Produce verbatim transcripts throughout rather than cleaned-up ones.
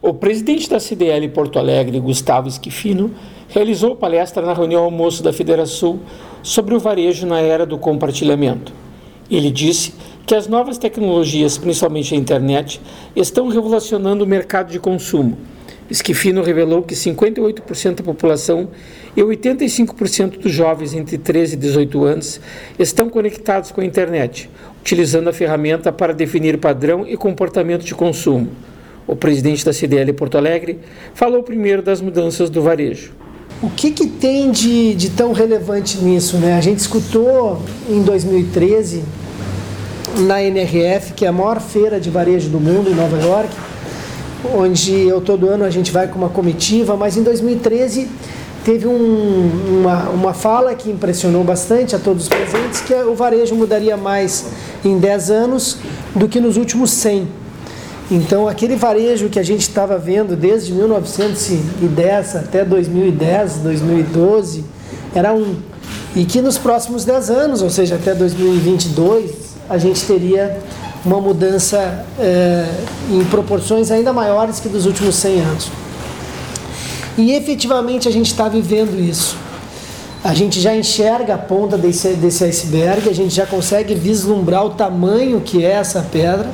O presidente da C D L Porto Alegre, Gustavo Schifino, realizou palestra na reunião almoço da Federação sobre o varejo na era do compartilhamento. Ele disse que as novas tecnologias, principalmente a internet, estão revolucionando o mercado de consumo. Schifino revelou que cinquenta e oito por cento da população e oitenta e cinco por cento dos jovens entre treze e dezoito anos estão conectados com a internet, utilizando a ferramenta para definir padrão e comportamento de consumo. O presidente da C D L Porto Alegre falou primeiro das mudanças do varejo. O que, que tem de, de tão relevante nisso, né? A gente escutou em dois mil e treze, na N R F, que é a maior feira de varejo do mundo, em Nova York, onde eu, todo ano a gente vai com uma comitiva, mas em dois mil e treze teve um, uma, uma fala que impressionou bastante a todos os presentes, que o varejo mudaria mais em dez anos do que nos últimos cem. Então, aquele varejo que a gente estava vendo desde mil novecentos e dez até dois mil e dez, dois mil e doze, era um. E que nos próximos dez anos, ou seja, até dois mil e vinte e dois, a gente teria uma mudança é, em proporções ainda maiores que dos últimos cem anos. E efetivamente a gente está vivendo isso. A gente já enxerga a ponta desse, desse iceberg, a gente já consegue vislumbrar o tamanho que é essa pedra.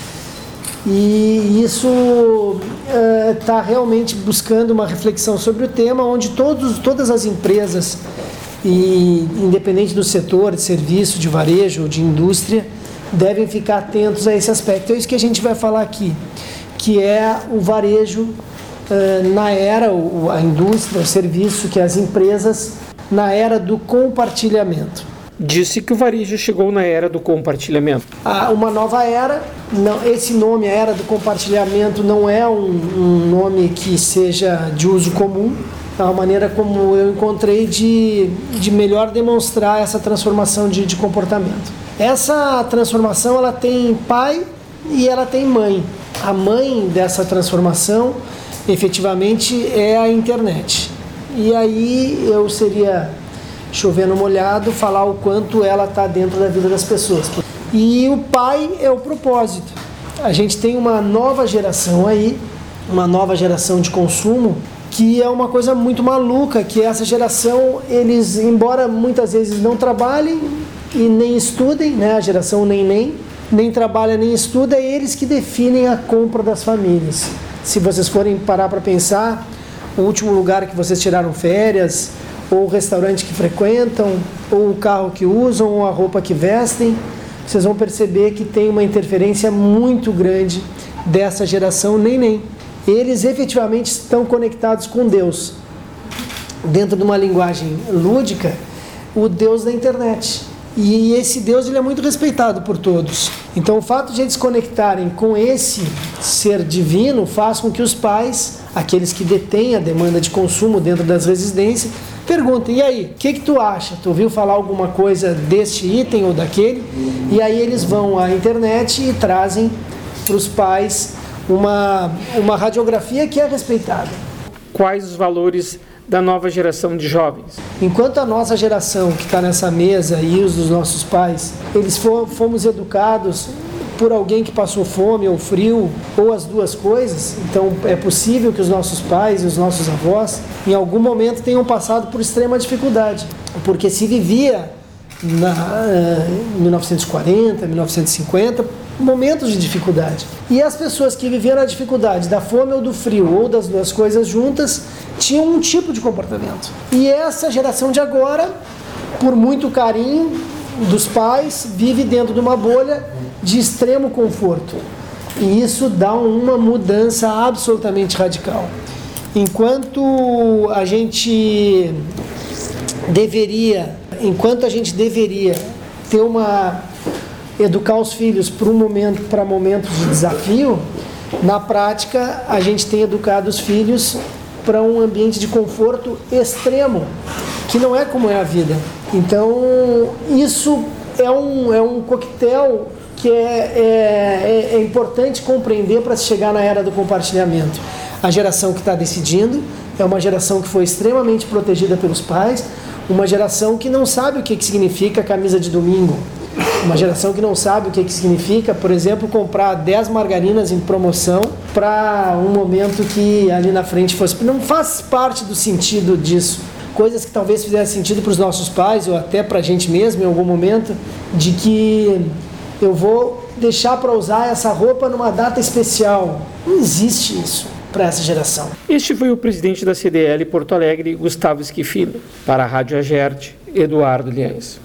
E isso está uh, realmente buscando uma reflexão sobre o tema, onde todos, todas as empresas, e, independente do setor, de serviço, de varejo ou de indústria, devem ficar atentos a esse aspecto. É isso que a gente vai falar aqui, que é o varejo uh, na era, o, a indústria, o serviço, que as empresas na era do compartilhamento. Disse que o varejo chegou na era do compartilhamento. Ah, uma nova era, não, esse nome, a era do compartilhamento, não é um, um nome que seja de uso comum. É uma maneira como eu encontrei de, de melhor demonstrar essa transformação de, de comportamento. Essa transformação, ela tem pai e ela tem mãe. A mãe dessa transformação, efetivamente, é a internet. E aí eu seria, chovendo molhado, falar o quanto ela está dentro da vida das pessoas. E o pai é o propósito. A gente tem uma nova geração aí, uma nova geração de consumo, que é uma coisa muito maluca, que essa geração, eles, embora muitas vezes não trabalhem e nem estudem, né, a geração nem nem, nem trabalha nem estuda, é eles que definem a compra das famílias. Se vocês forem parar para pensar, o último lugar que vocês tiraram férias, ou o restaurante que frequentam, ou o carro que usam, ou a roupa que vestem, vocês vão perceber que tem uma interferência muito grande dessa geração nem-nem. Eles efetivamente estão conectados com Deus. Dentro de uma linguagem lúdica, o Deus da internet. E esse Deus, ele é muito respeitado por todos. Então o fato de eles conectarem com esse ser divino faz com que os pais, aqueles que detêm a demanda de consumo dentro das residências, perguntem: e aí, o que, que tu acha? Tu ouviu falar alguma coisa deste item ou daquele? E aí eles vão à internet e trazem para os pais uma, uma radiografia que é respeitada. Quais os valores da nova geração de jovens? Enquanto a nossa geração que está nessa mesa e os dos nossos pais, eles fomos educados por alguém que passou fome ou frio, ou as duas coisas, então é possível que os nossos pais e os nossos avós, em algum momento, tenham passado por extrema dificuldade, porque se vivia na, em mil novecentos e quarenta, mil novecentos e cinquenta, momentos de dificuldade. E as pessoas que viveram a dificuldade da fome ou do frio, ou das duas coisas juntas, tinham um tipo de comportamento. E essa geração de agora, por muito carinho dos pais, vive dentro de uma bolha de extremo conforto. E isso dá uma mudança absolutamente radical. Enquanto a gente deveria, enquanto a gente deveria ter uma educar os filhos para um momento, para momentos de desafio, na prática a gente tem educado os filhos para um ambiente de conforto extremo, que não é como é a vida. Então isso é um, é um coquetel que é, é, é importante compreender para se chegar na era do compartilhamento. A geração que está decidindo é uma geração que foi extremamente protegida pelos pais, uma geração que não sabe o que, que significa camisa de domingo, Uma geração que não sabe o que, que significa, por exemplo, comprar dez margarinas em promoção para um momento que ali na frente fosse... Não faz parte do sentido disso. Coisas que talvez fizessem sentido para os nossos pais ou até para a gente mesmo em algum momento, de que eu vou deixar para usar essa roupa numa data especial. Não existe isso para essa geração. Este foi o presidente da C D L Porto Alegre, Gustavo Schifino. Para a Rádio Agerte, Eduardo Liães.